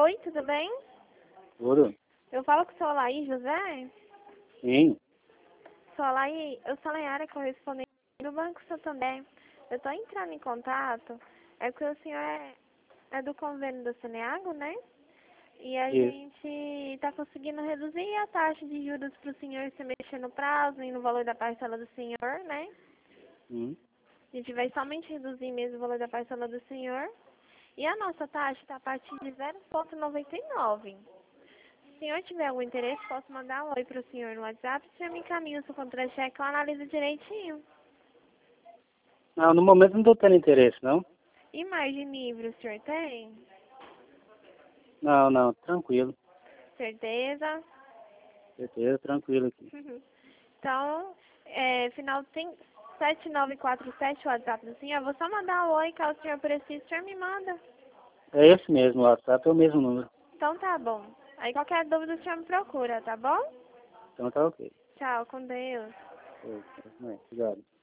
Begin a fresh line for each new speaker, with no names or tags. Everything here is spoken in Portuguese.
Oi, tudo bem?
Tudo?
Eu falo com o seu Alaí José?
Sim.
Seu Alaí, eu sou a Leara, correspondente do Banco Santander. Eu estou entrando em contato, é porque o senhor é do convênio do Ceneago, né? E a
Isso.
gente está conseguindo reduzir a taxa de juros para o senhor se mexer no prazo e no valor da parcela do senhor, né?
Hum.
A gente vai somente reduzir mesmo o valor da parcela do senhor. E a nossa taxa está a partir de 0,99. Se o senhor tiver algum interesse, posso mandar um oi para o senhor no WhatsApp. O senhor me encaminha o seu contra-cheque, eu analiso direitinho.
Não, no momento não estou tendo interesse, não.
E margem livre o senhor tem?
Não, tranquilo.
Certeza?
Certeza, tranquilo aqui.
Então, final tem 7947 o WhatsApp do senhor. Eu vou só mandar um oi, caso o senhor precise, o senhor me manda.
É esse mesmo, o WhatsApp é o mesmo número.
Então tá bom. Aí qualquer dúvida o senhor me procura, tá bom?
Então tá ok.
Tchau, com Deus.
Obrigado.